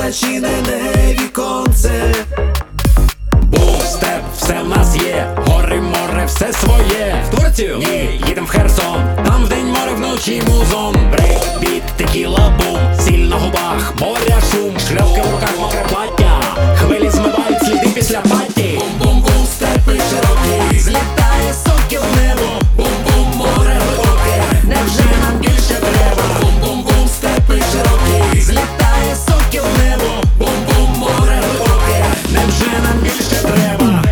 зачинене віконце. Бум, степ, все в нас є. Гори, море, все своє. В Турцію? Ні, їдем в Херсон. Там вдень море, вночі музон. Брейк, біт, текіла, бум. Сіль на губах, моря шум. Шльопки в руках, мокре плаття. Хвилі змивають сліди після паті. Бум-бум-бум, степи широкі, злітає сокіл в небо. Бум-бум, море глибоке, невже нам більше треба? Бум-бум-бум, степи широкі, злітає сокіл в небо. Бум-бум, море глибоке, невже нам більше треба?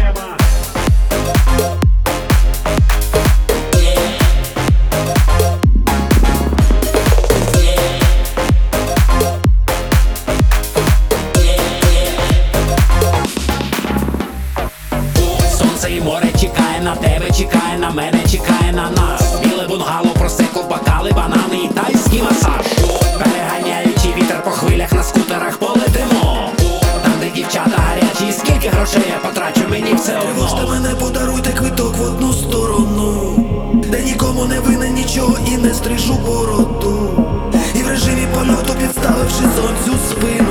Сонце і море чекає на тебе, чекає на мене, чекає на нас. Біле бунгало, просеко, бокали, банани і тайський масаж. Переганяючи вітер по хвилях, на скутерах полетимо. Там, де дівчата гарячі, скільки грошей я потрачу, мені все Можете одно. мене, подаруйте квиток в одну сторону, де нікому не винен нічого і не стрижу бороду. І в режимі польоту, підставивши сонцю спину,